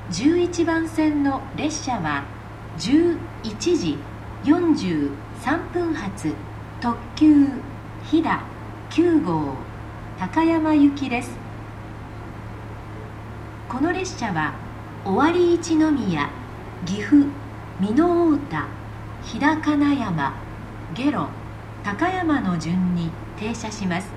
11番線の列車は11時43分発特急ひだ9号高山行きです。この列車は尾張一宮、岐阜、美濃太田、飛騨金山、下呂、高山の順に停車します。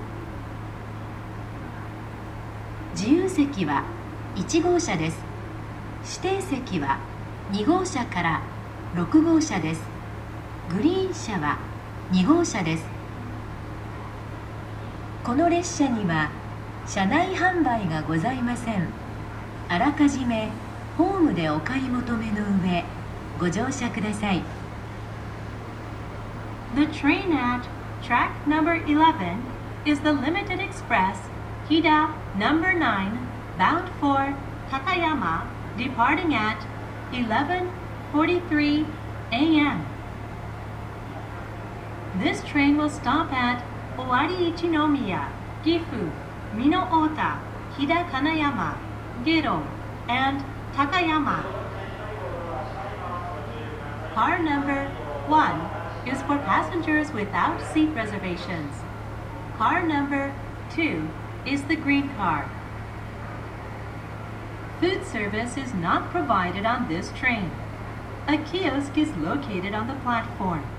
自由席は1号車です。指定席は2号車から6号車です。グリーン車は2号車です。この列車には車内販売がございません。あらかじめホームでお買い求めの上、ご乗車ください。 The train at track number 11 is the Limited Express Hida number 9 bound for Takayama, departing at 11:43 a.m. This train will stop at Owari Ichinomiya, Gifu, Mino-Ota, Hida Kanayama, Gero, and Takayama. Car number 1 is for passengers without seat reservations. Car number 2 is the green car. Food service is not provided on this train. A kiosk is located on the platform.